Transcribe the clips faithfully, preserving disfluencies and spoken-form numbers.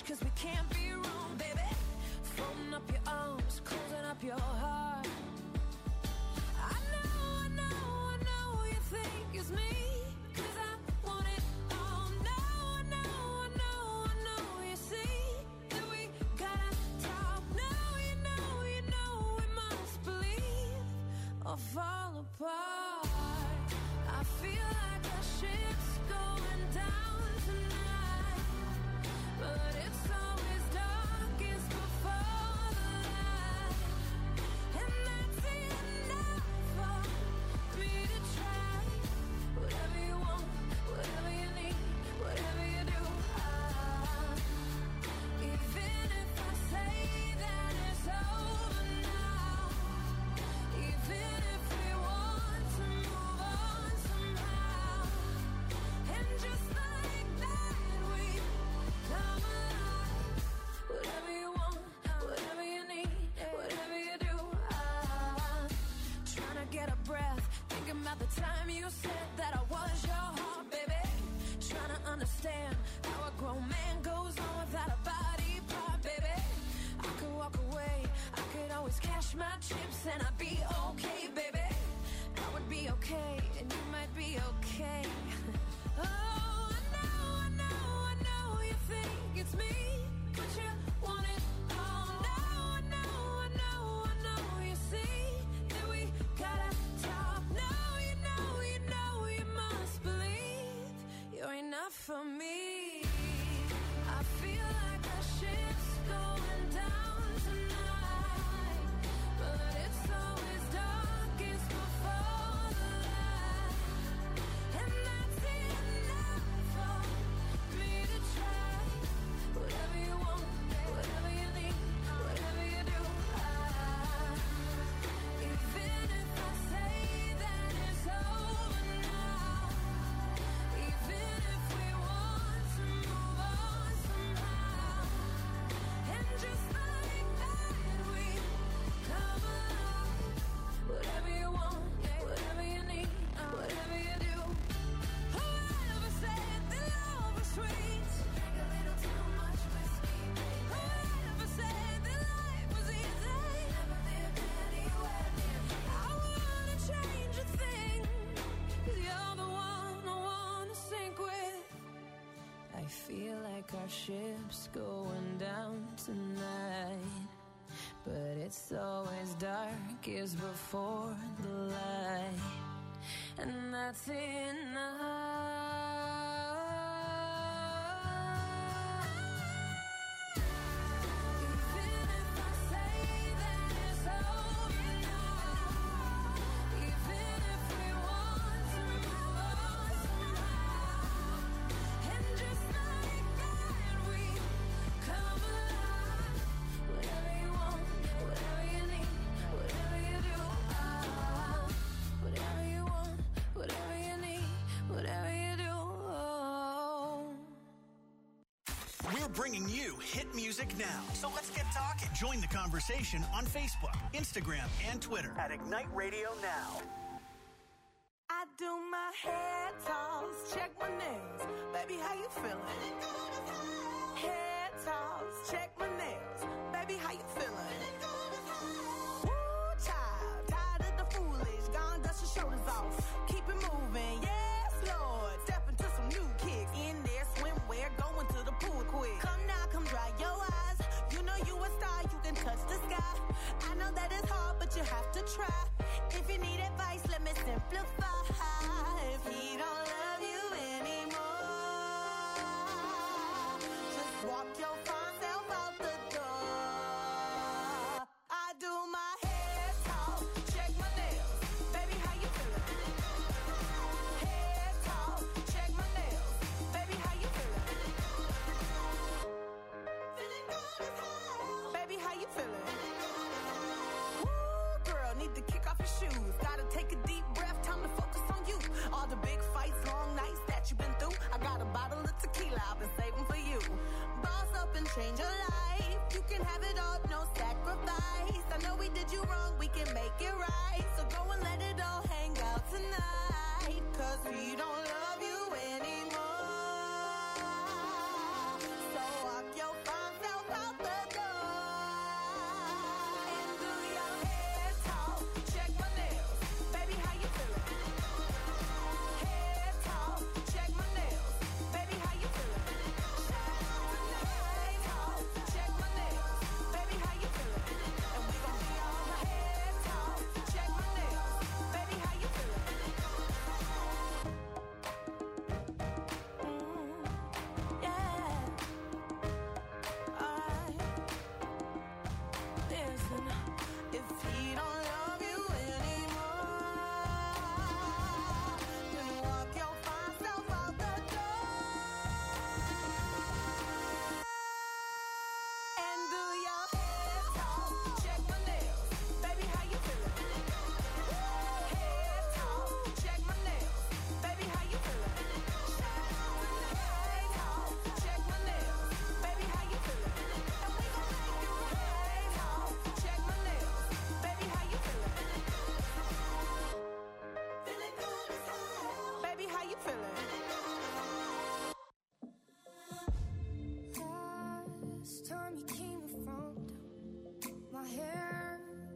cause we can't be wrong, baby. Folding up your arms, closing up your heart. I know, I know, I know you think it's me, cause I want it all. No, I know, I know, I know you see that we gotta talk. No, you know, you know we must believe or fall apart. I feel like our ship's going down tonight, but it's always darkest before the light, and that's enough for me to try. Whatever you want, whatever you need, whatever you do, I, even if I say that it's over now, even if we want to move on somehow, and just like that we come alive. Whatever you want, whatever you need, whatever you do, I'm trying to get a breath, thinking about the time you said that I was your heart, baby. Trying to understand how a grown man goes on without a body part, baby. I could walk away, I could always cash my chips and I'd be okay, baby. I would be okay, and you might be okay. Oh, I know, I know, I know you think it's me, but you want it all. No, I know, I know, I know you see that we gotta talk. No, you know, you know, you must believe you're enough for me. I feel like our ship's going down tonight, but it's always darkest before the light, and that's enough for me to try. Whatever you want, whatever you need, whatever you do, I, even if I say that it's over now, even if we want to move on somehow, and just like that we come alive. Whatever you want, whatever you need, whatever you do. Whoever said that love was sweet, drink a little too much whiskey, baby. Whoever said that life was easy, never lived anywhere near me. I wouldn't change a thing, cause you're the one I wanna sink with. I feel like our ship's going down tonight, but it's always darkest before the light, and that's enough. Even if I say that it's over now, even if we want to move on somehow, and just like that we come alive. Whatever you want, whatever you need, whatever you do, I, whatever you want, whatever you need, whatever you do, oh. We're bringing you hit music now. So let's get talking. Join the conversation on Facebook, Instagram, and Twitter at Ignite Radio Now. I do my hair toss, check my nails. Baby, how you feeling? Hair toss, check my nails. Baby, how you feeling? Woo, child, tired of the foolish. Gone, dust your shoulders off. Keep it moving, yes, Lord. Step into some new kicks. In there, swimwear, going to the pool quick. Come now, come dry your eyes. You know you a star, you can touch the sky. I know that it's hard, but you have to try. If you need advice, let me simplify. If he don't love you anymore, just walk your fine self out the door. I do my hair talk, check my nails. Baby, how you feeling? Hair talk, check my nails. Baby, how you feeling? Feeling good as hell. Baby, how you feeling? Woo, girl, need to kick off your shoes. Gotta take a deep breath, time to focus on you. All the big fights, long nights that you've been through. I got a bottle of tequila I've been saving for you. Boss up and change your life. You can have it all, no sacrifice. I know we did you wrong, we can make it right. So go and let it all hang out tonight. Cause we don't love you anymore. So walk your fine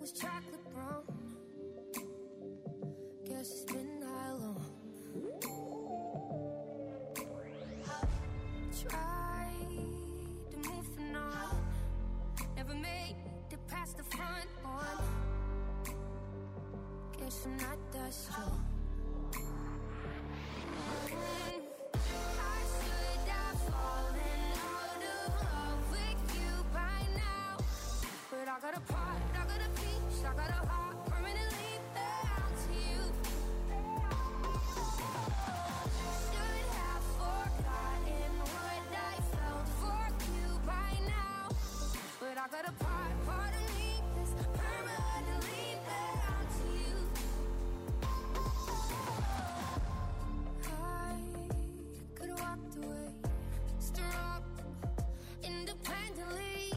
was chocolate brown. Guess it's been that long. Tried to move the on. Never made it past the front one. Guess I'm not that strong. Mm. I should have fallen out of love with you by now. But I got a part, I got a piece, I got a heart permanently bound to you. Should have forgotten what I felt for you by now. But I got a part, part of me that's permanently bound to you. I could have walked away, strong, independently.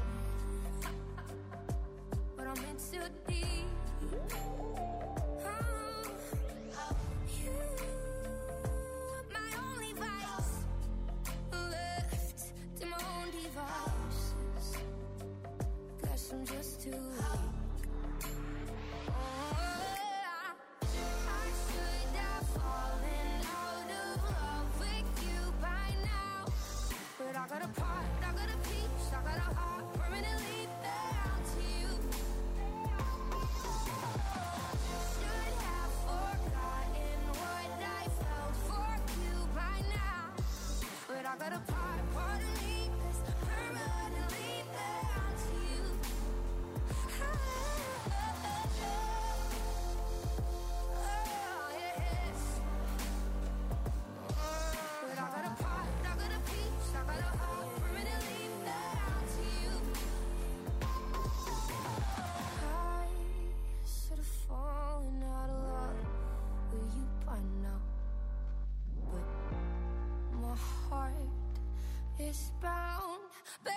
But I'm in too deep. Oh, you, my only vice, left to my own devices. Guess I'm just too weak. Oh, I should have fallen out of love with you by now. But I got a part, I got a piece, I got a heart permanently bound to you. Should have forgotten what I felt for you by now. But I got a part, part of me that's permanently bound to you. Oh, yes. But I got a part, I got a piece, I got a heart permanently bound to you. I should have fallen out of love with you by now. But my heart is bound, bound.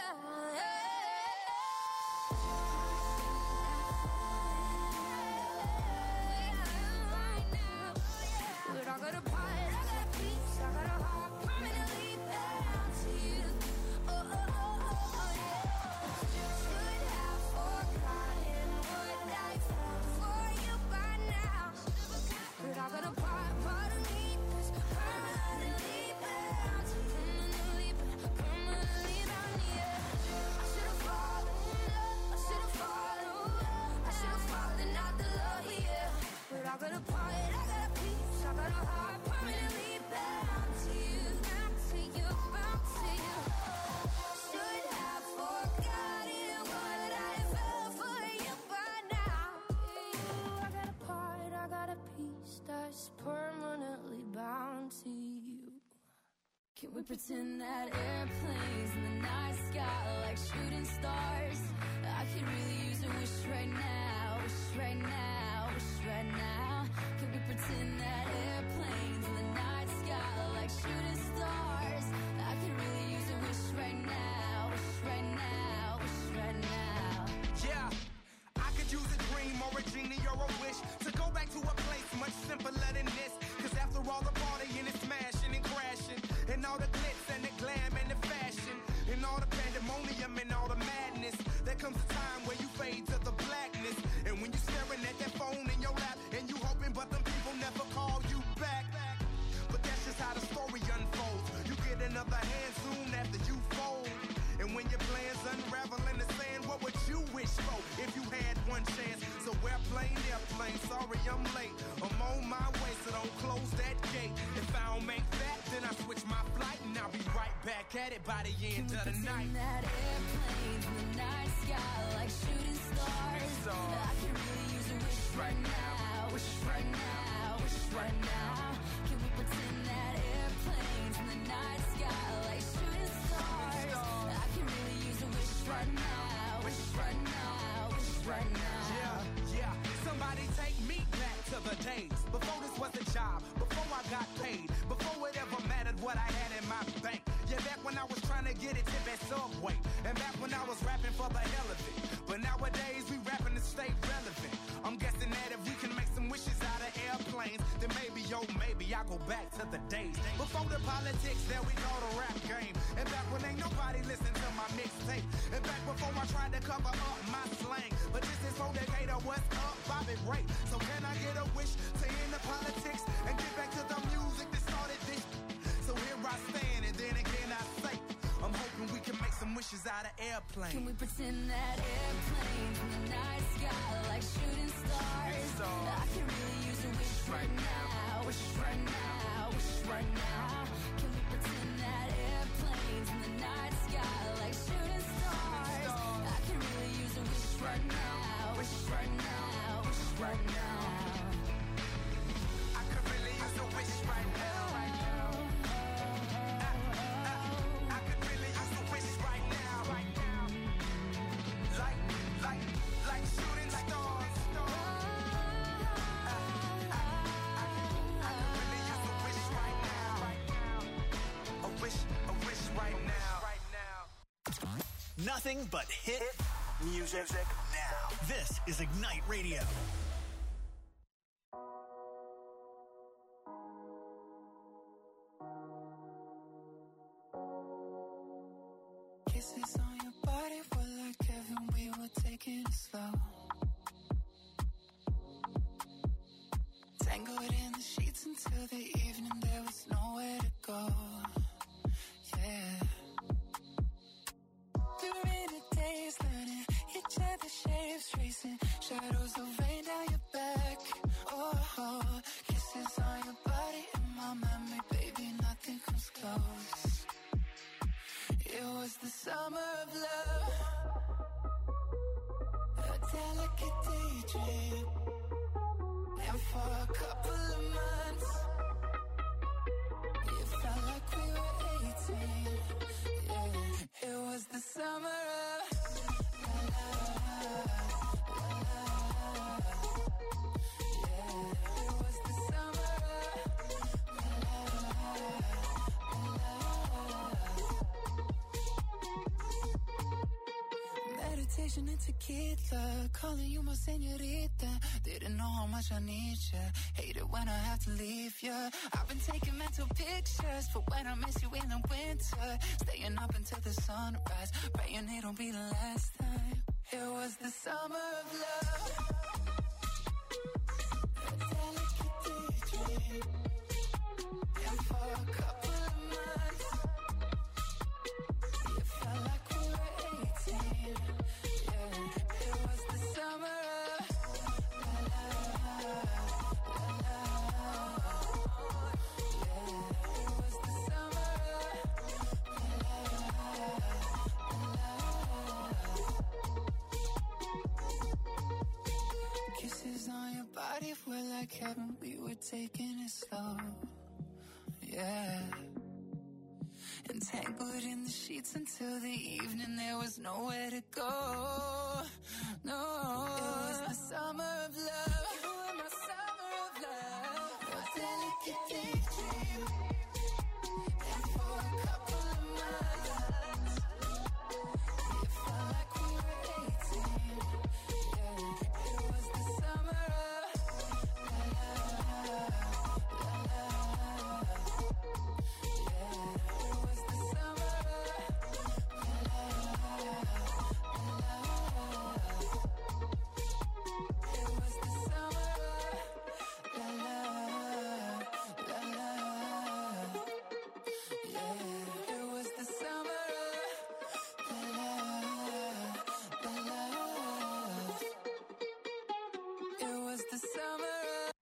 But I got a part, I got a piece, I got a heart permanently bound to you. Oh, oh, oh, oh, oh, yeah. Should have forgotten what I felt for you by now. But I got a part, part of me that's permanently bound to you. Permanently, permanently bound, yeah. I should have fallen in love, I should have fallen, I should have fallen out the love, yeah. But I got a part, I got a piece, I got a heart permanently bound to you, bound to you, bound to you. Should have forgotten what I felt for you by now. I got a part, I got a piece that's permanently bound to you. Can we pretend that airplanes in the night sky are like shooting stars? I could really use a wish right now, wish right now, wish right now. Can we pretend that airplanes in the night sky are like shooting stars? I could really use a wish right now, wish right now, wish right now. Yeah, I could use a dream or a genie or a wish to go back to a place much simpler than this. Cause after all the partying and smashing and crashing, and all the glitz and the glam and the fashion, and all the pandemonium and all the madness, there comes a time where you fade to the blackness. And when you're staring at that phone in your lap, and you hoping but them people never call you back. But that's just how the story unfolds. You get another hand soon after you fold. And when your plans unravel in the sand, what would you wish for if you had one chance? So airplane, airplane, sorry I'm late. I'm on my way, so don't close that gate. If I don't make that, then I switch my flight, and I'll be right back at it by the end of the night. That airplanes in the night sky like shooting stars. I can really use a wish right now, wish right now, wish right now. Can we pretend that airplanes in the night sky like shooting stars? I can really use a wish right now, wish right now, wish right now. Yeah, yeah. Somebody take me back to the days before this was a job, before I got paid, before it ever mattered what I had in my bank. Yeah, back when I was trying to get it tip at Subway, and back when I was rapping for the hell of it. But nowadays we rapping to stay relevant. I'm guessing that if we can make some wishes out of airplanes, then maybe, yo, maybe I go back to the days before the politics, there we go, the rap game. And back when ain't nobody listened to my mixtape. tape. And back before I tried to cover up my slang. But this is for Decatur, what's up, Bobby Ray. So can I get a wish to end the politics and get back to the music that started this? So here I stand, and then again I say, I'm hoping we can make some wishes out of airplanes. Can we pretend that airplanes in the night sky like shooting stars? I can really use a wish right now, wish right now, wish right now. Can we pretend that airplanes in the night sky like shooting stars? I can really use a wish right now, wish right now, wish right now. I could really use a wish right now. Nothing but hit, hit music now. This is Ignite Radio. Kisses on your body were like heaven, we were taking it slow. Tangled in the sheets until the evening, there was nowhere to go. Yeah. During the days, learning each other's shapes, tracing shadows of rain down your back. Oh, oh, kisses on your body in my memory, baby, nothing comes close. It was the summer of love, a delicate daydream, and for a couple of months, it felt like we were eighteen. Yeah, it was the summer of la, la, la, la. Yeah, it was the summer of la, la, la. Meditation and tequila, calling you my señorita. Didn't know how much I need ya. Hate it when I have to leave ya. I've been taking mental pictures for when I miss you in the winter. Staying up until the sunrise, praying it'll be the last time. It was the summer of love, a delicate daydream, and for a couple of months, it felt like we were eighteen. Yeah, it was the summer of la, la, la, la. Yeah, it was the summer of la, la, la. Kisses on your body were like heaven, we were taking it slow. Yeah. Entangled in the sheets until the evening, there was nowhere to go. No, it was the summer of love. You were my summer of love, a delicate daydream, and for a couple of months, it felt like we were eighteen. Yeah, it was the summer of la, la, la, la. Yeah, it was the summer of la, la, la, la. It was the summer of la, la, la, la. Yeah, it was the summer of la, la, la, la. It was the summer of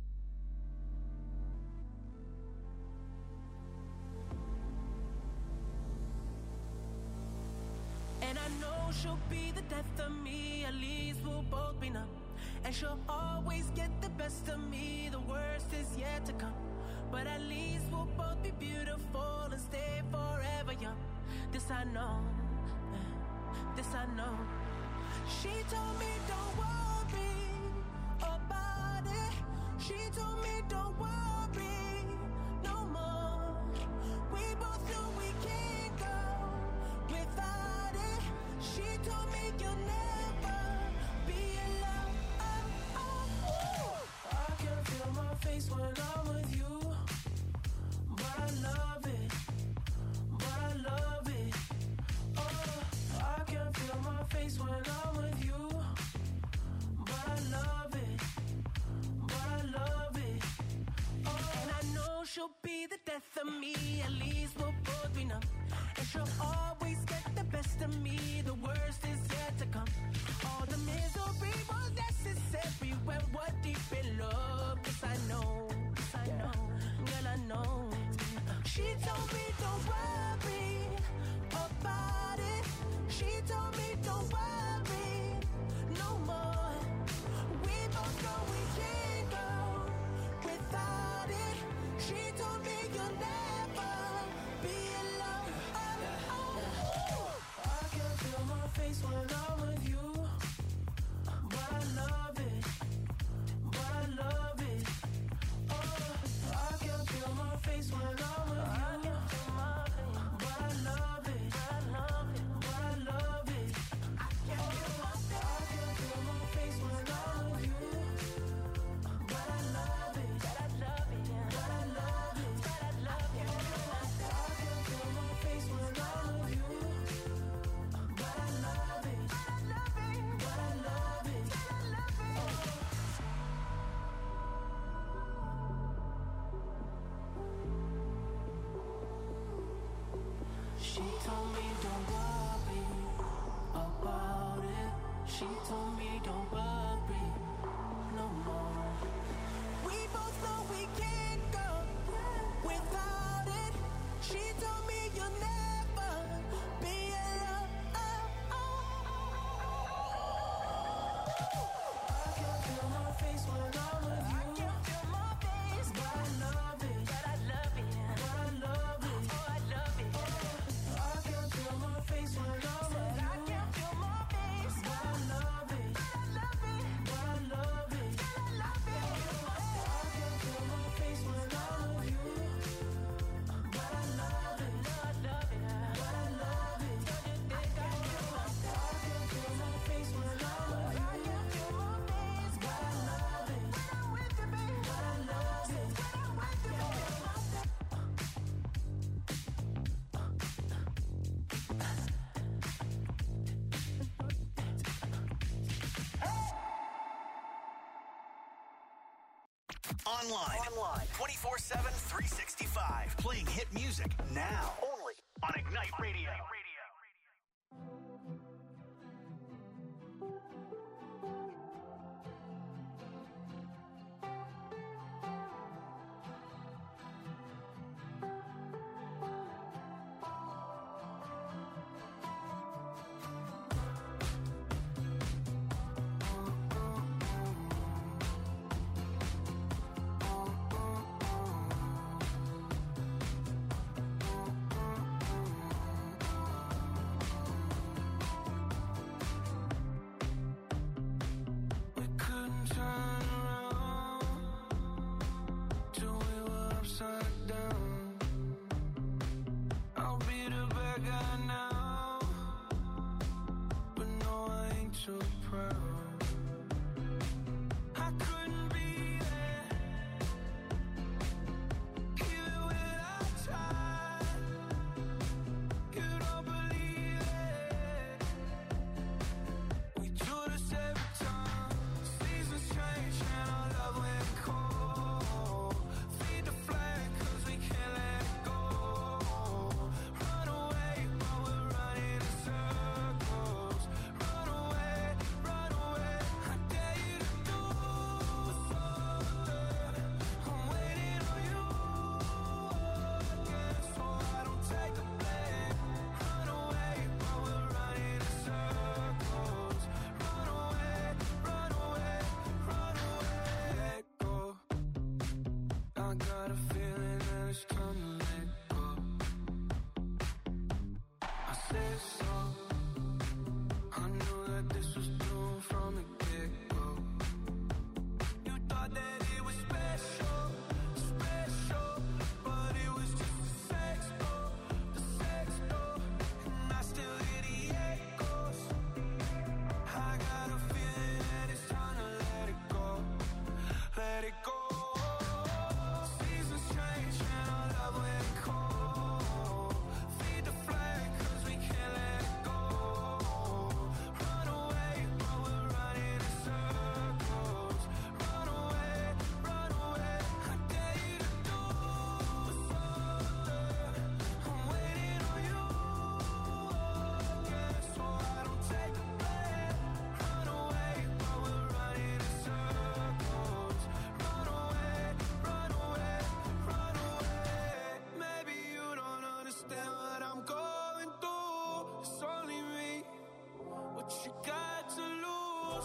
And I know she'll be the death of me, at least we'll both be numb. And she'll always get the best of me, the worst is yet to come. But at least we'll both be beautiful and stay forever young. This I know, this I know. She told me don't worry about it. She told me don't worry no more. We both know we can't go without it. She told me you'll never be alone. Oh, oh, oh. I can feel my face when I'm with you, but I love it, but I love it. Oh, death of me, at least we'll both be numb. And she'll always get the best of me, the worst is yet to come. All the misery was necessary when we're deep in love. Yes, I know, yes, I know, girl, I know. She told me don't worry about it. She told me don't worry no more. We both know we can't go without it. She told me you'll never be alone. Oh, oh. I can feel my face when I'm with you, but I love it, but I love it. Oh, I can feel my face when I'm with you. She told me don't worry about it. She told me don't worry no more. We both know we can't go without it. She told me you'll never be alone. I can feel my face when I'm with you. I can feel my face, but I love it, but I love it, but I love it, oh I love it. I can feel my face when I'm with you. I can feel my face, but I love it, but I love it, but I love it, but I love it. I can feel my face when I'm with you, but I love it, but I love it, but I love it. I can feel my face when I'm with you. I can feel my face, but I love it, when I'm with you, baby, but I love it, when I'm with you, baby. Online. Online. twenty-four seven, three sixty-five. Playing hit music now. Only on Ignite Radio. Oh,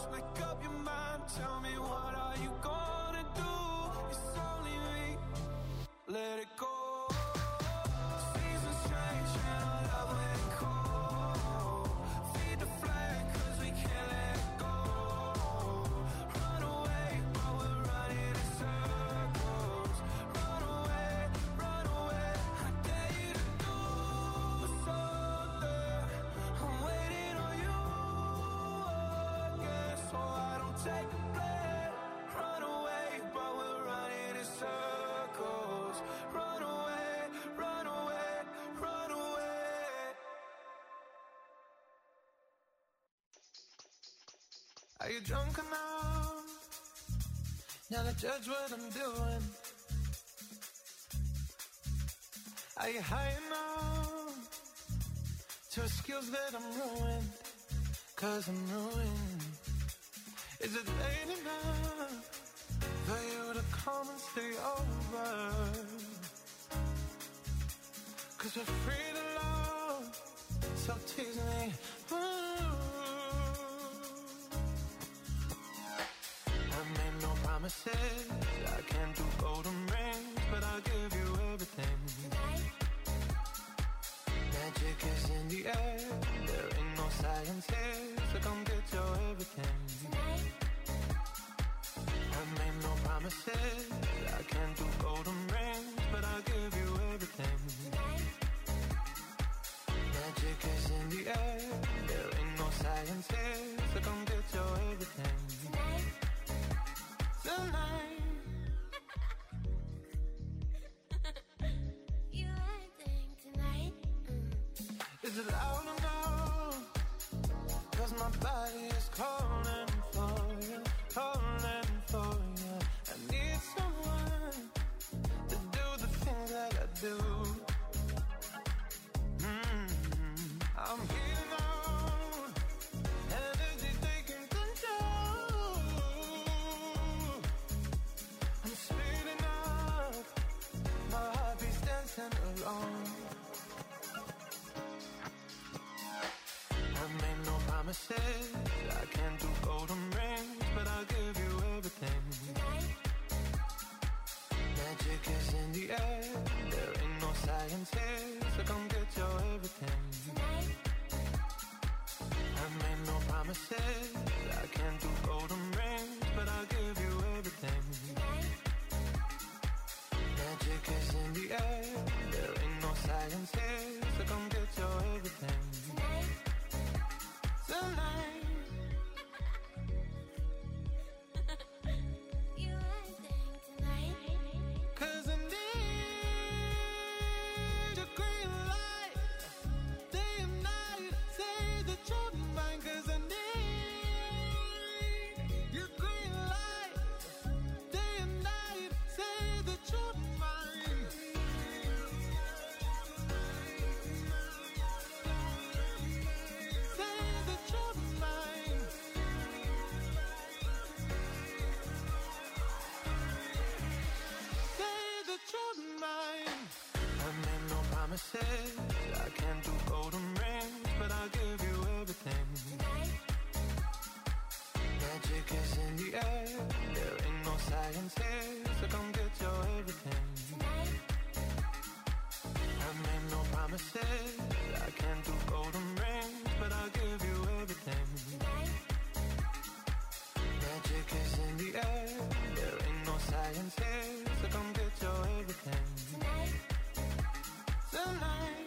Just make up your mind, tell me what are you gonna do? It's only me, let it go. Seasons change and our love let it go. Feed the flame cause we can't let it go. Run away but we're running in circles. Run away, run away, I dare you to do something. I'm waiting on you again, so I don't take the blame. Run away but we're running in circles. Run away, run away, run away. Are you drunk enough now to judge what I'm doing? Are you high enough to excuse that I'm ruined? Cause I'm ruined. Is it late enough for you to come and stay over? Cause we're free to love, so tease me. Ooh. I made no promises, I can't do golden rings, but I'll give you everything. Magic is in the air, there ain't no science here, so come get your everything. I made no promises, I can't do golden rings, but I'll give you everything. Magic is in the air, there ain't no science here, so come get your everything. Tonight. You acting tonight? Mm. Is it loud enough? Cause my body is calling for you, calling for you. I need someone to do the things that I do. Mm-hmm. I'm heating on, energy taking control. I'm speeding up, my heart beats dancing alone. I made no promises, I can't do golden rings, but I'll give you everything. Magic is in the air, there ain't no science here, so come get your everything. I made no promises, I can't do golden rings, but I'll give you everything. Magic is in the air, there ain't no science here, so come get your everything. Tonight. You acting tonight? Cause I need a green light, day and night, say that you're mine. Cause I need your green light, day and night, say that you're mine. Say that you're mine. Say that you're mine. I made no promises, I can't do golden rings, but I'll give you everything. Magic is in the air, there ain't no science here, so come get your everything. I made no promises, I can't do golden rings, but I'll give you everything. Magic is in the air, there ain't no science here, so come get your everything. Tonight.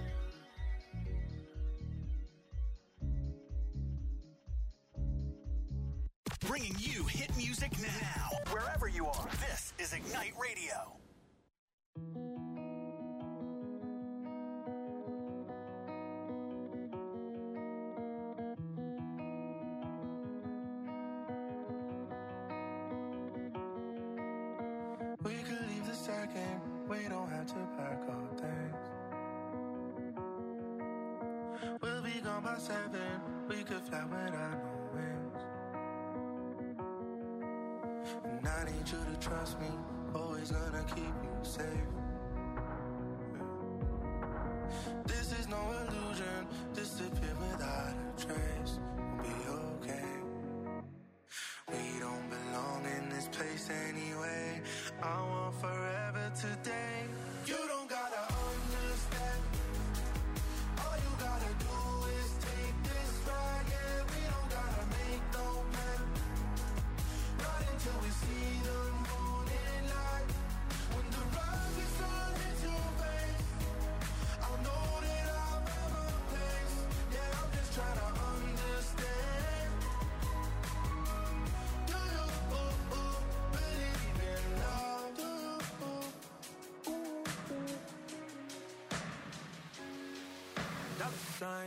Bringing you hit music now, wherever you are. This is Ignite Radio. We could leave the second, we don't have to pack our things. We'll be gone by seven, we could fly without no wings. And I need you to trust me, always gonna keep you safe. This is no illusion, disappear without a trace. We'll be okay.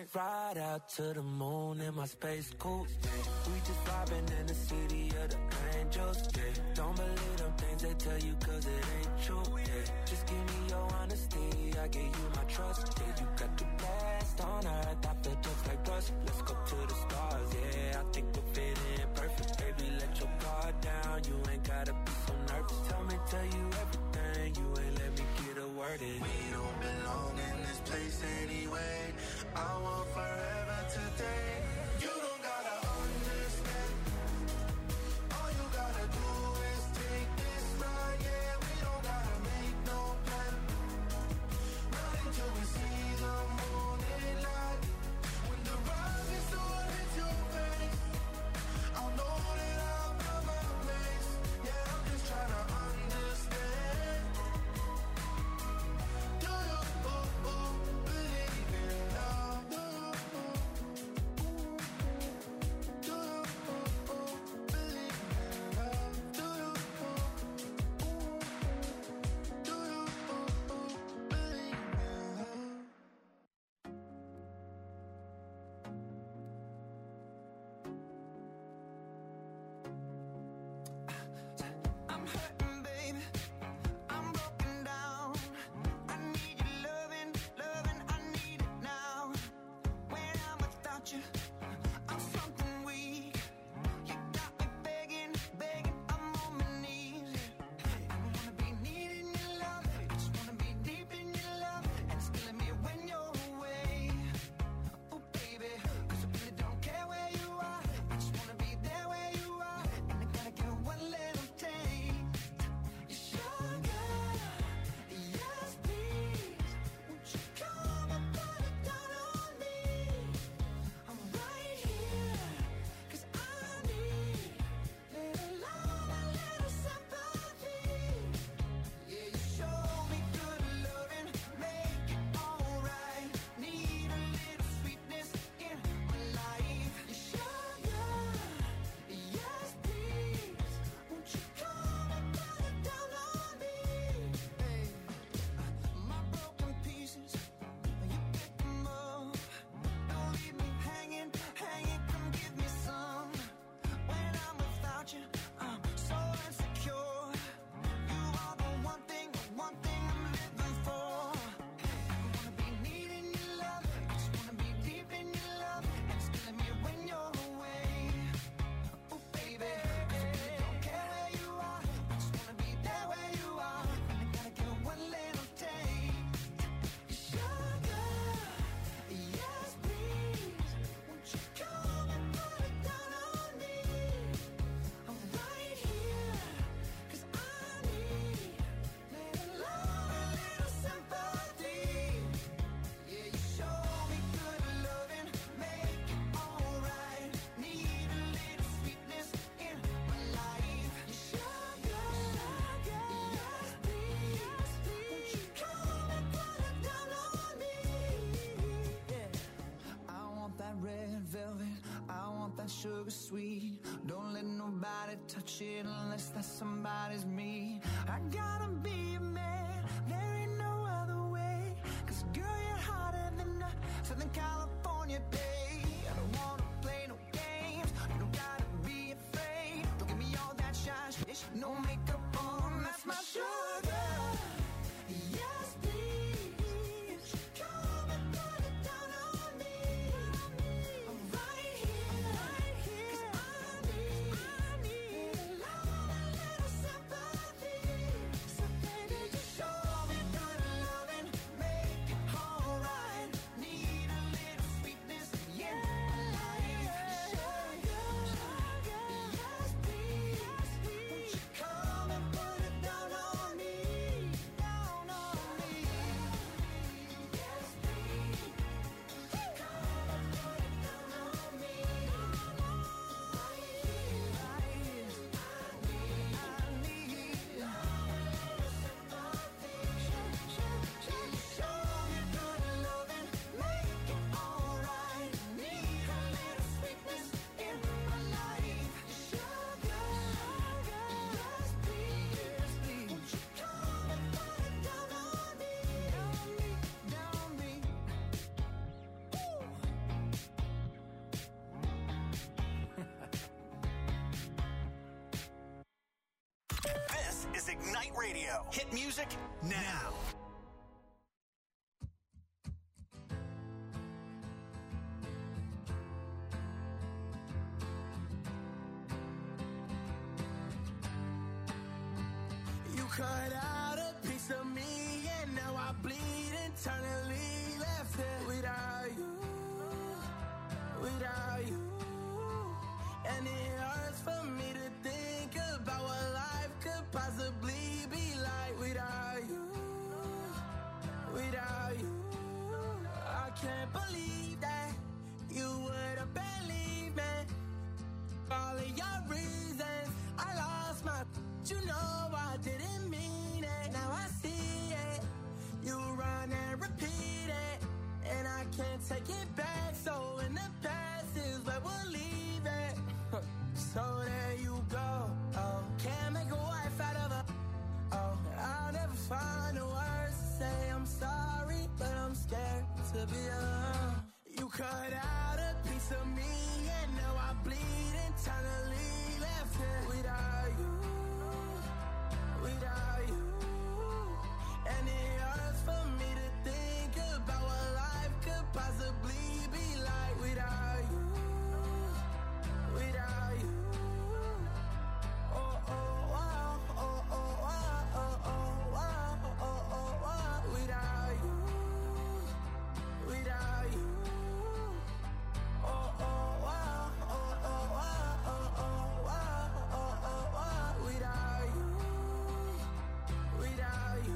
ride out to the moon in my space coupe. Yeah. We just vibing in the city of the angels. Yeah. Don't believe them things they tell you cause it ain't true. Yeah. Just give me your honesty, I give you my trust. Yeah, you got the best on earth, I feel just like dust. Let's go to the stars, yeah, I think we'll fit in perfect. Baby, let your guard down, you ain't gotta be so nervous. Tell me, tell you everything, you ain't let me get a word in. We don't belong in this place anyway. I want forever today. You don't gotta understand. All you gotta do is take this ride. Yeah, we don't gotta make no plan. Not until we see the morning light. When the rising sun hits your face, I'll know that I've got my place. Yeah, I'm just trying to understand. Do you oh, oh, believe in love? Do you oh, do you oh, oh, believe in love? Do you oh, do you oh, oh, believe in love? I'm hurting, baby. I'm broken down. I need your loving, loving. I need it now. When I'm without you, I'm something weak. You got me begging, begging. I'm on my knees. I don't wanna be needing your love. I just wanna be deep in your love. And it's killing me when you're away. Oh, baby, 'cause I really don't care where you are. I just wanna be there where you are. And I gotta get one little taste. Your sugar, yes please. Won't you come and put it down on me? I'm right here, 'cause I need little love, a little sympathy. Yeah, you show me good loving, make it alright. Need a little sweetness in my life. Your sugar, yes please. Won't you come and put it down on me? Hey, my broken pieces, you pick them up. Don't leave me hanging, hanging. Come give me some. When I'm without you, I'm so insecure. You are the one thing, the one thing I'm living for. I don't wanna be needing your love. I just wanna be deep in your love. And it's killing me when you're away. Oh, baby, 'cause I really don't care where you are. I just wanna be there where you are. And I gotta get one little taste. Your sugar, yes please. Won't you come and put it down on me? I'm right here, 'cause I need little love, a little sympathy. Yeah, you show me good loving, make it alright. Need a little sweetness in my life. Your sugar, yes please. Won't you come and put it down on me? Yeah. I want that red velvet, I want that sugar sweet. Don't let nobody touch it unless that somebody's me. I gotta be a man, there ain't no other way. 'Cause girl, you're hotter than a Southern California day. I don't wanna play no games, you don't gotta be afraid. Don't give me all that shine, shit, no makeup on, that's my sugar. Yes please. Come and put it down on me. I'm right here, 'cause I need, I need little love, a little sympathy. So baby, just show me good loving, make it alright. Need a little sweetness, This is Ignite Radio. Hit music now. You cut out a piece of me and now I bleed internally. Left here without you, without you. And it hurts for me to think about what life could possibly be like without you, without you. I can't believe that you would have believed me. All of your reasons, I lost my, you know I didn't mean it. Now I see it. You run and repeat it, and I can't take it back. So in the past is where we'll leave it. So there you go. Oh, can't make a wife out of her. Oh, I'll never find the words to say I'm sorry, but I'm scared to be alone. You cut out a piece of me, and now I bleed internally. Left here without you, without you. And it hurts for me to think about what life could possibly be like without you, without you. Oh, oh, wow, oh, oh, wow, oh, oh, wow, oh, oh, wow, without you, without you. Oh, oh, wow, oh, oh, wow, oh, oh, wow, oh, oh, wow, without you, without you.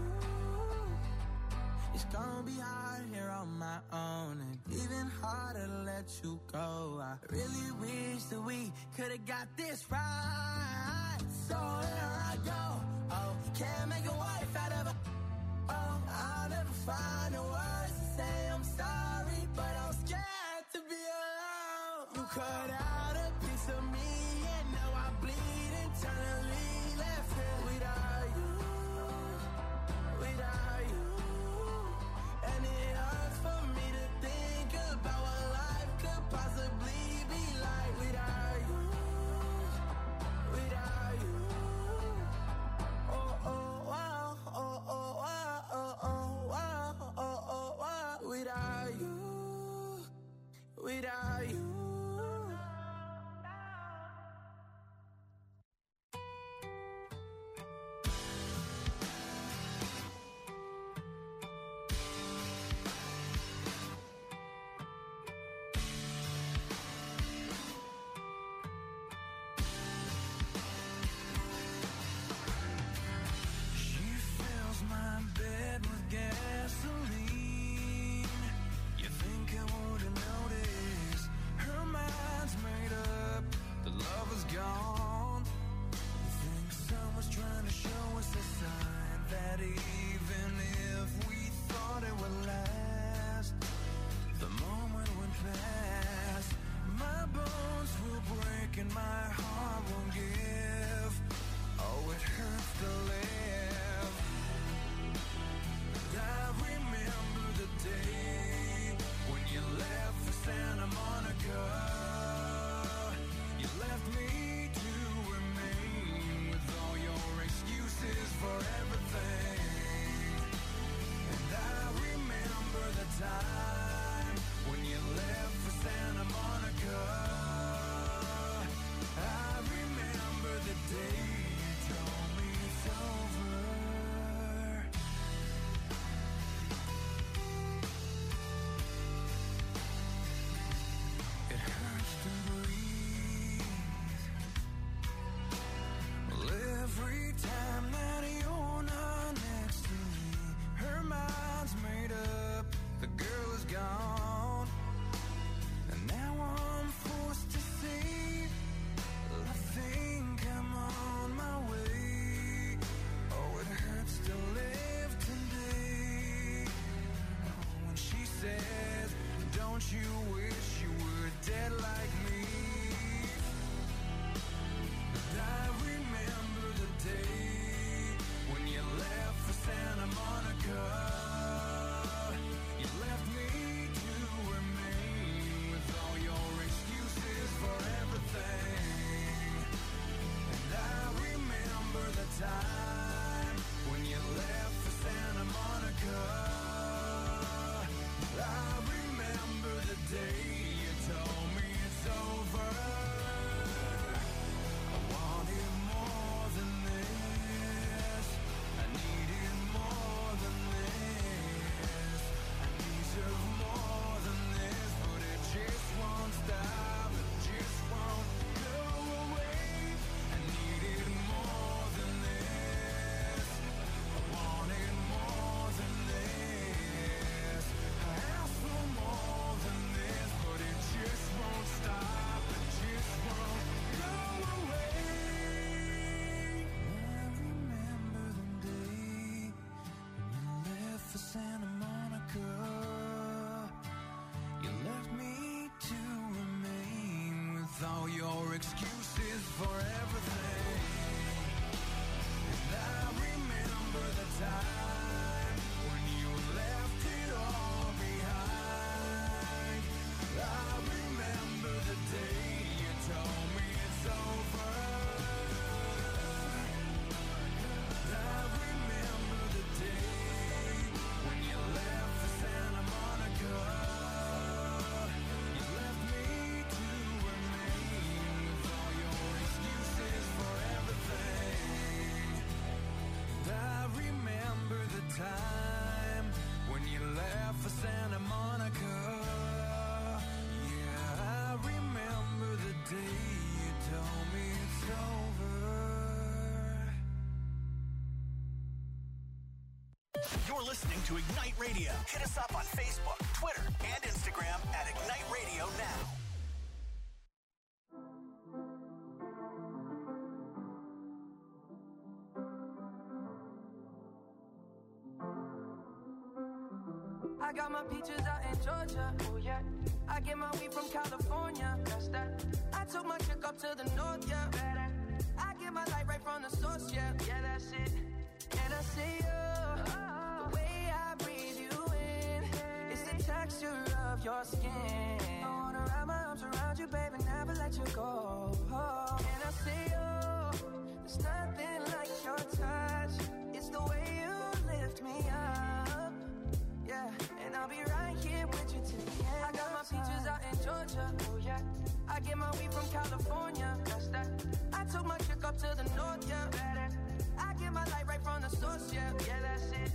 It's gonna be hard here on my own, and even harder to let you go. I really wish that we could've got this right. So here I go. Oh, can't make a wife out of her. Oh, I'll never find the words to say I'm sorry, but I'm scared to be alone. You cut out a piece of me, and now I bleed internally. Left here without you, without you. And it hurts for me to think about what life could possibly be like without you, without you. Oh, oh, wow, oh, oh, wow, oh, oh, wow, oh, oh, wow, without you, without you. She fills my bed with gasoline. You think I wouldn't notice with all your excuses for everything. And I remember the time when you left it all behind. I remember the day you told me it's over. I remember the day when you left for Santa Monica. You left me to remain with all your excuses for everything. And I remember the time when you left for Santa Monica. Yeah, I remember the day you told me it's over. You're listening to Ignite Radio. Hit us up on Facebook, Twitter, and Instagram at Ignite Radio Now. I got my peaches out in Georgia, oh yeah. I get my weed from California, that's that. I took my chick up to the north, yeah. Better. I get my light right from the source, yeah. Yeah, that's it. And I see you, the way I breathe you in. It's the texture of your skin. I wanna wrap my arms around you, baby, never let you go. Oh. And I see you, there's nothing like your touch. It's the way you lift me up. Yeah, and I'll be right here with you till the end. I got my peaches out in Georgia, oh yeah. I get my weed from California, that's that. I took my chick up to the north, yeah. Better. I get my light right from the source, yeah. Yeah, that's it.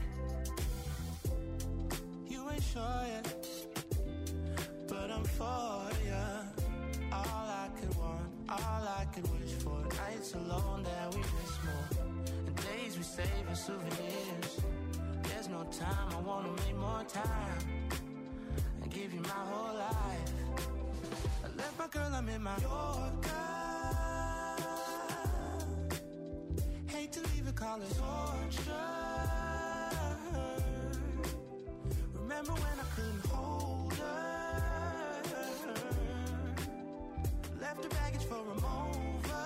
You ain't sure yet, but I'm for ya. All I could want, all I could wish for. Nights alone that we miss more, and days we save as souvenirs. There's no time, I wanna make more time and give you my whole life. I left my girl, I'm in my Yorker. Hate to leave it, call it torture. Remember when I couldn't hold her? Left her baggage for a mover.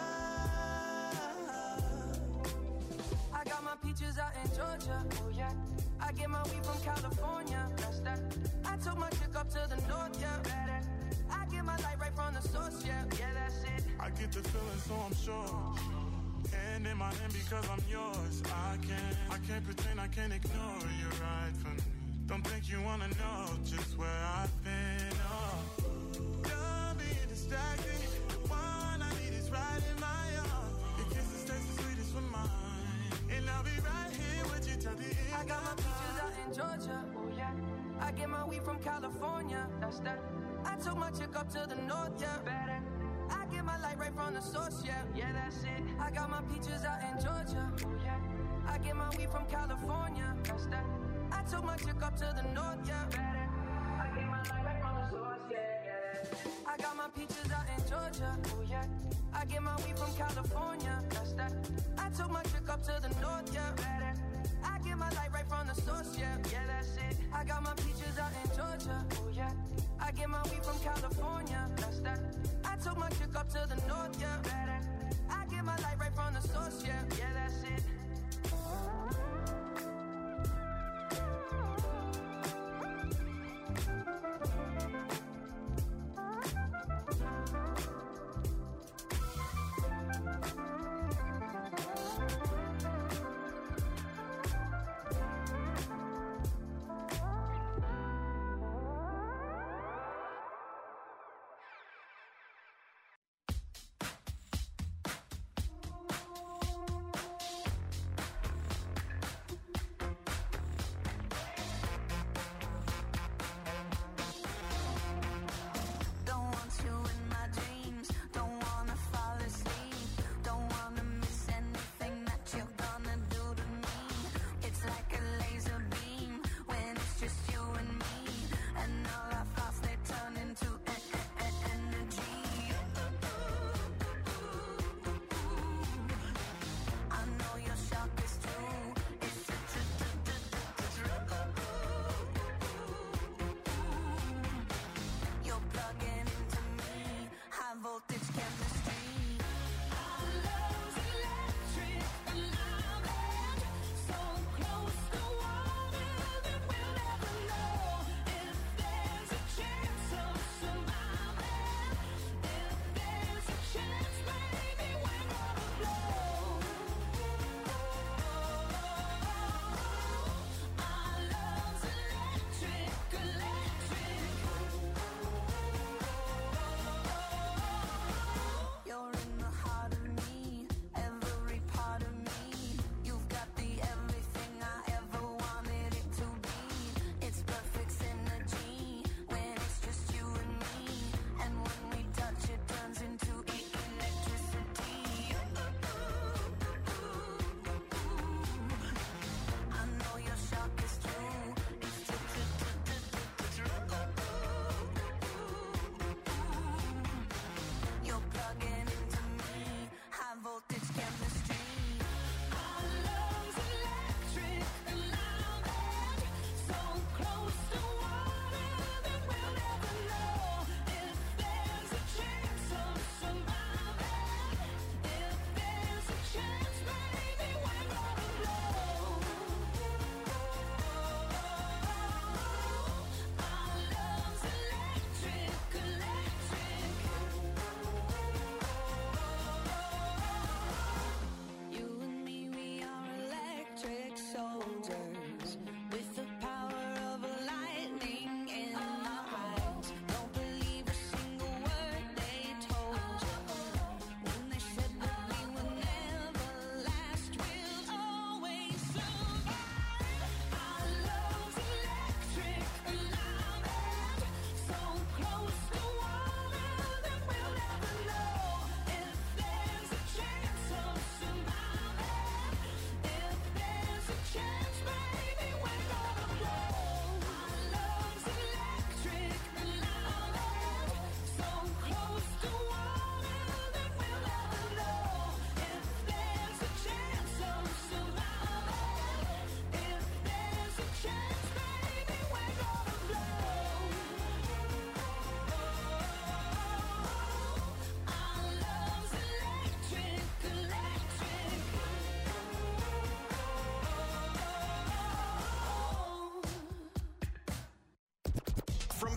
I got my peaches out in Georgia, oh yeah. I get my weed from California, that's that. I took my chick up to the north, yeah. Better. I get my light right from the source, yeah. Yeah, that's it. I get the feeling, so I'm sure. Hand in my hand because I'm yours. I can't, I can't pretend, I can't ignore you right from me. Don't think you wanna know just where I've been. Oh, done being distracted. The one I need is right in my arms. Your kisses taste the sweetest with mine, and I'll be right here with you till the end. I got my peaches out in Georgia, oh yeah. I get my weed from California, that's that. I took my chick up to the north, yeah. Better. I get my light right from the source, yeah. Yeah, that's it. I got my peaches out in Georgia, oh yeah. I get my weed from California, that's that. I took my chick up to the north, yeah. Better. I get my light right from the source, yeah, yeah. I got my peaches out in Georgia, oh yeah. I get my weed from California, that's that. I took my chick up to the north, yeah. Better. I get my light right from the source, yeah. Yeah, that's it. I got my peaches out in Georgia, oh yeah. I get my weed from California, that's that. I took my chick up to the north, yeah. Better. I get my light right from the source, yeah. Yeah, that's it.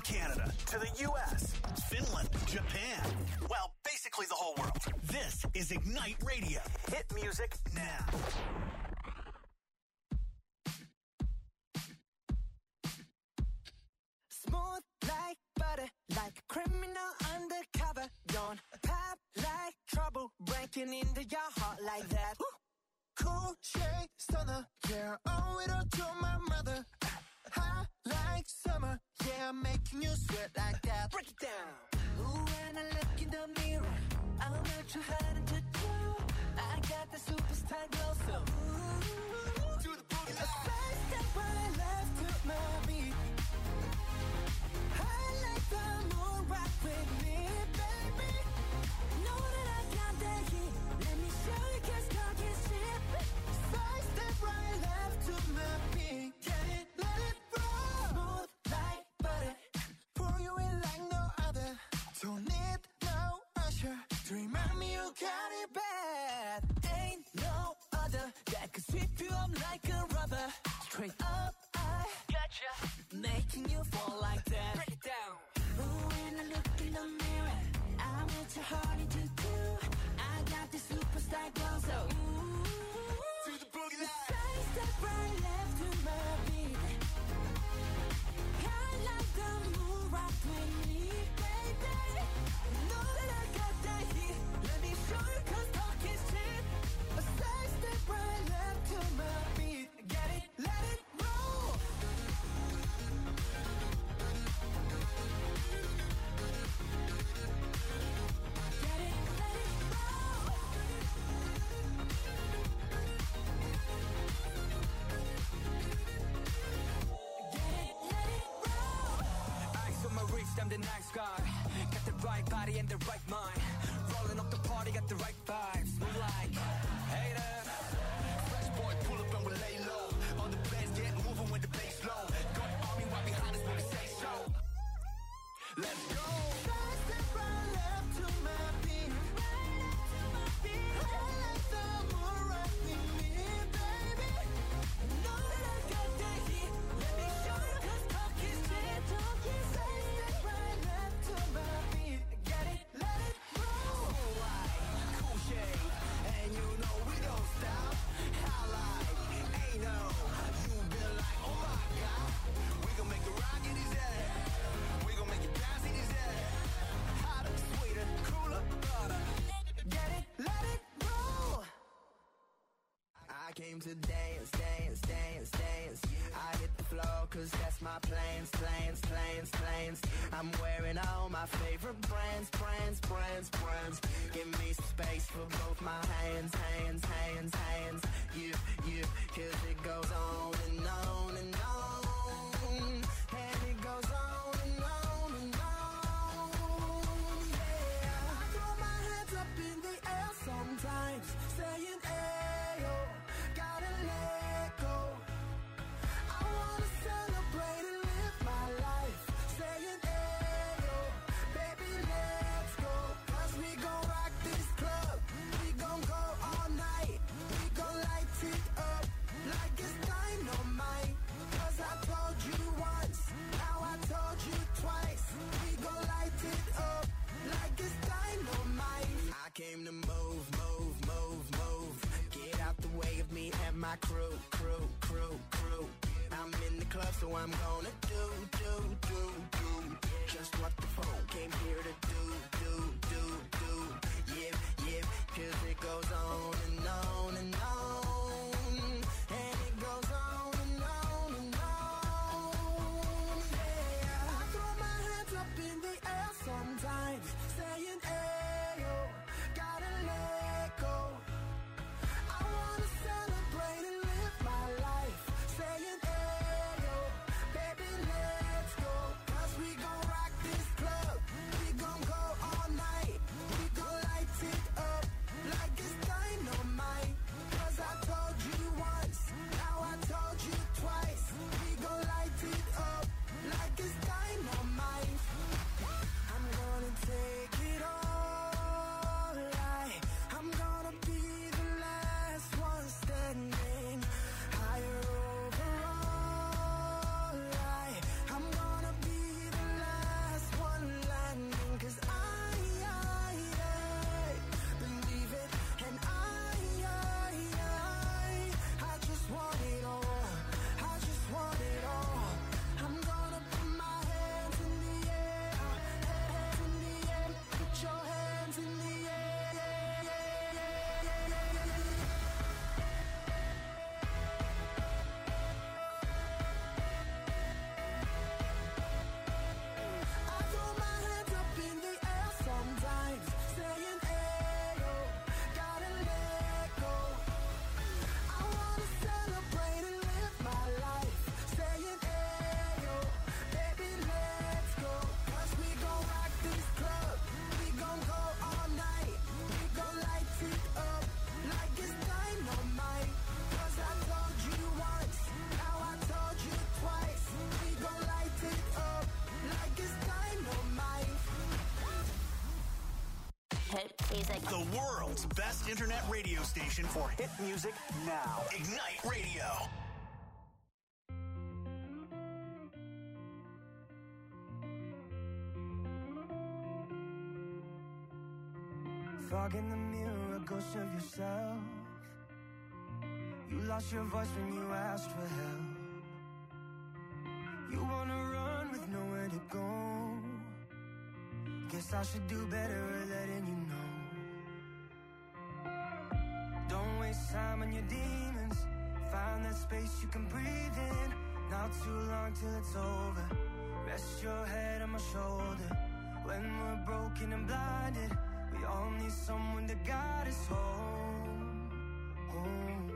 Canada to the U S, Finland, Japan. Well, basically the whole world. This is Ignite Radio. Hit music now. Smooth like butter, like a criminal undercover. Don't pop like trouble, breaking into your heart like that. Cool shade stunner, yeah, owe it all to my mother. Hot like summer, yeah, I'm making you sweat like that. Break it down. Ooh, when I look in the mirror, I'm not too hard to do. I got the superstar glow, so ooh, Do the booty a side step right left to my beat. I like the moon rock with me, baby. Know that I got that heat. Let me show you, 'cause talk is cheap. Side step right left to my beat. Get it, let it roll. Smooth like butter. Pour you in like no other. Don't need no usher to remind me you got it bad. Ain't no other that could sweep you up like a rubber. Straight up, I gotcha, making you fall like that. Break it down. Ooh, when I look in the mirror, I'm what your heart to do. I got the superstar glow, so ooh, Do the boogie line. side step right left to my beat. I like the moon rock with me, baby. Know that I got that heat. Let me show you, 'cause talk is cheap. A side step right left to my beat. Get it, let it roll. Get it, let it roll. Get it, let it roll. Eyes on my wrist, I'm the nice guy. Got the right body and the right mind. Rolling up the party, got the right vibes. Move like haters. Fresh boy, pull up and we lay low. All the plans get moving when the bass low. Got the army right behind us when we say so. Let's go. Side step right left to my beat. I like the moon rock with me, baby. Know that I got that heat. Let me show you, 'cause talk is cheap. Talk is Side step right left to my beat. Get it, let it roll. Cool light, cool shade, and you know we don't stop. Highlight, ain't no, you been like, oh my god. We gon' make it rock in his head. We gon' make it bounce in his head. Hotter, sweeter, cooler, butter. Get it, let it roll. I came to dance, dance, dance, dance. I hit the floor 'cause that's my plans, plans, plans, plans. I'm wearing all my favorite brands, brands, brands, brands. Give me some space for both my hands, hands, hands, hands. You, you, 'cause it goes on and on and on. And it goes on and on and on. Yeah. I throw my hands up in the air sometimes, saying, ayo, gotta let go. I wanna celebrate and live my life, saying, ayo, baby, let's go. 'Cause we gon' rock this club, we gon' go all night. We gon' light it up like it's dynamite. 'Cause I told you once, now I told you twice. We gon' light it up like it's dynamite. I came to move, move, move, move. Get out the way of me and my crew, crew, crew, crew. I'm in the club, so I'm gonna do, do, do, do. Just what the phone came here to do, do, do, do. Yeah, yeah, 'cause it goes on and on and on. And it goes on and on and on. Yeah, I throw my hands up in the air sometimes, saying, ayo, gotta let go. I wanna celebrate and live my life, saying, ayo, baby, let's go. 'Cause we gon' rock this club, we gon' go all night. We gon' light it up like it's dynamite. 'Cause I told you once, now I told you twice. We gon' light it up like it's dynamite. I'm gonna take it all. good music. The world's best internet radio station for hit music now. Ignite Radio. Fog in the mirror, a ghost of yourself. You lost your voice when you asked for help. You wanna run with nowhere to go. Guess I should do better at letting you know. Don't waste time on your demons. Find that space you can breathe in. Not too long till it's over. Rest your head on my shoulder. When we're broken and blinded, we all need someone to guide us home, home.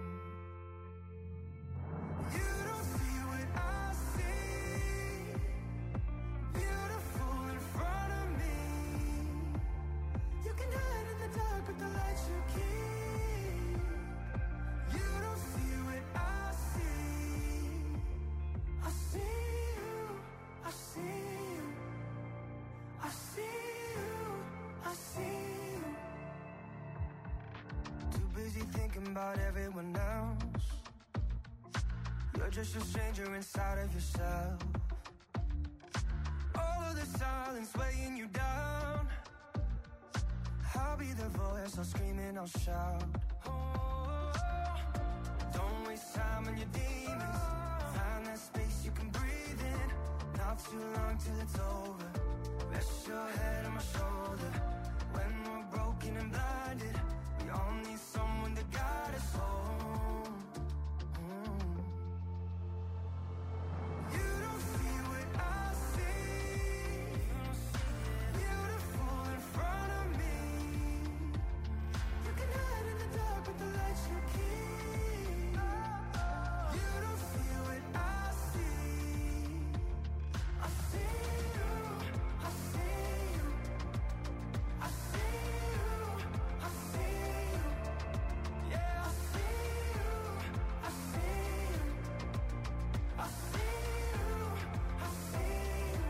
You don't see what I see. Beautiful in front of me. You can hide in the dark with the lights you keep. You don't see what I see. I see you, I see you, I see you, I see you. Too busy thinking about everyone else. You're just a stranger inside of yourself. All of the silence weighing you down. I'll be the voice, I'll scream and I'll shout. Oh, don't waste time on your demons. Find that space you can breathe in. Not too long till it's over. Rest your head on my shoulder. When we're broken and blinded, we all need someone to guide us home. Mm. You don't see what I see. Beautiful in front of me. You can hide in the dark with the lights you keep. You don't see what I see. I see you, I see you, I see you, I see you. Yeah, I see you, I see you, I see you, I see you.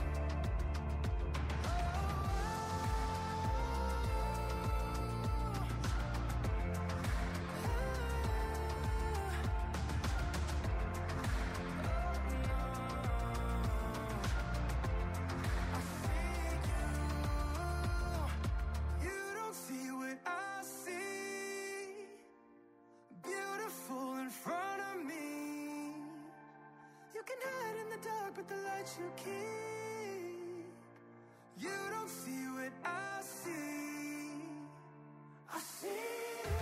You don't see what I see. Beautiful in front of me. You can hide in the dark with the lights you keep. You don't see what I see. I see you.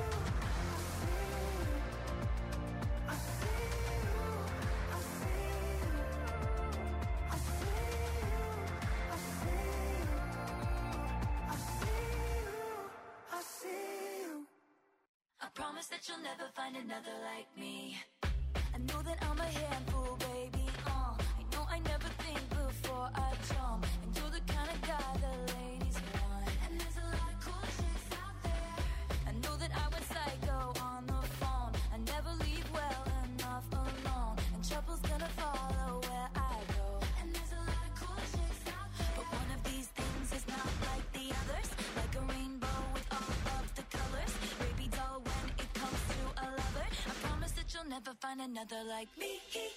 I see you. I see you. I see you. I see you. I see you. I see you. I promise that you'll never find another like me. I know that I'm a handful, baby. Uh, I know I never think before I jump. And you're the kind of guy the ladies want. And there's a lot of cool chicks out there. I know that I went psycho on the phone. I never leave well enough alone. And trouble's gonna follow where I go. And there's a lot of cool chicks out there. But one of these things is not like the others. Like a rainbow with all of the colors. Baby doll, when it comes to a lover, I promise that you'll never find another like me.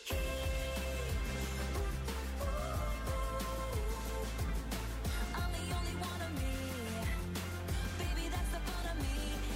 I'm the only one of me. Baby, that's the fun of me.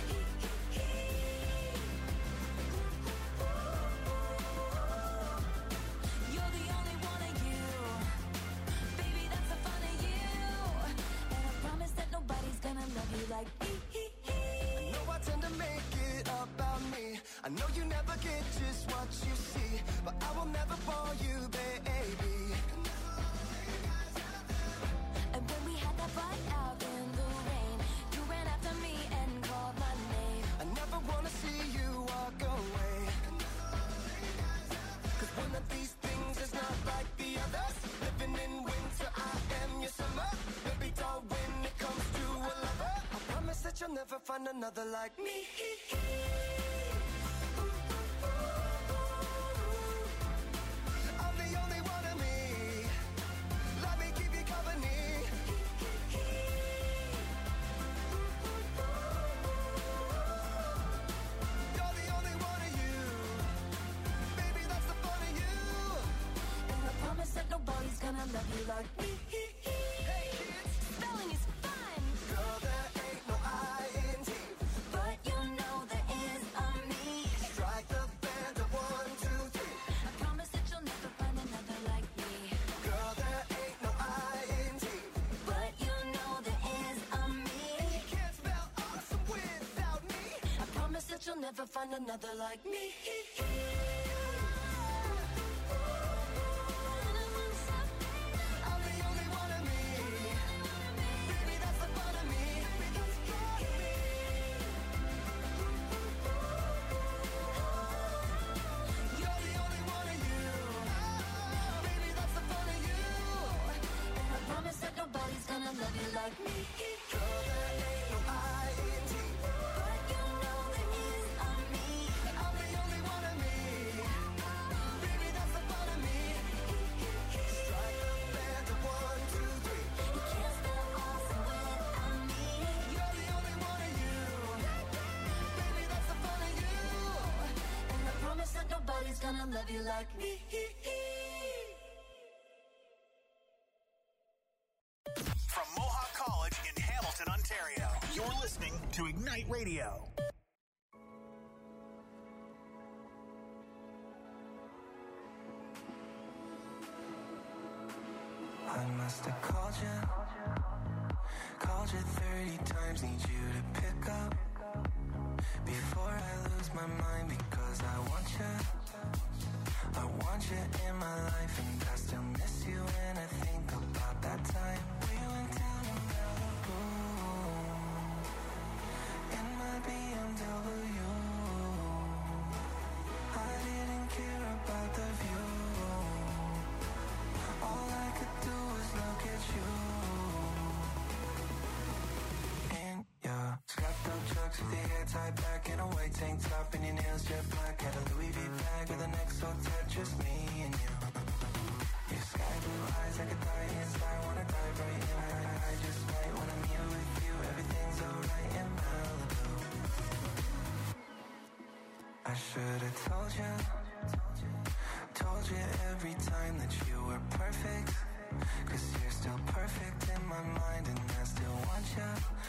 You're the only one of you. Baby, that's the fun of you. And I promise that nobody's gonna love you like me. I know I tend to make it about me. I know you never get just what you see, but I will never bore you, baby. And when we had that fight out in the rain, you ran after me and called my name. I never wanna see you walk away. Cause one of these things is not like the others. Living in winter, I am your summer. Baby doll, when it comes to a lover, I promise that you'll never find another like me. I'm the only one of me. Let me keep you company. love you like me. Hey kids, Spelling is fun, girl, there ain't no I N G. but you know there is a me. Strike the band of one, two, three. I promise that you'll never find another like me. Girl, there ain't no I N G. But you know there is a me. You can't spell awesome without me. I promise that you'll never find another like me. I'm the only one of me. Baby, that's the fun of me. You're the only one of you. Baby, that's the fun of you. And I promise that nobody's gonna love you like me. Girl, there ain't no I N G. But you know there is a me. I'm the only one of me. Baby, that's the fun of me. Strike the band of one, two, three. You can't spell awesome without me. You're the only one of you. Baby, that's the fun of you. And I promise that nobody's gonna love you like me. From Mohawk College in Hamilton, Ontario, you're listening to Ignite Radio. I must have called you, called you thirty times, need you to pick up before I lose my mind, because I want you, I want you in my life, and I still miss you when I think about that time we went down to Malibu in my B M W. I didn't care about the view. All I could do was look at you. In your scuffed up chucks with your hair tied back in a white tank top and your nails jet black. Had a Louis V bag with a neck so tight, just me and you. Your sky blue eyes like a die inside, wanna dive right in. I, I just might when I'm here with you. Everything's alright in Malibu. I should have told you, told you every time that you were perfect, cause you're still perfect in my mind, and I still want you,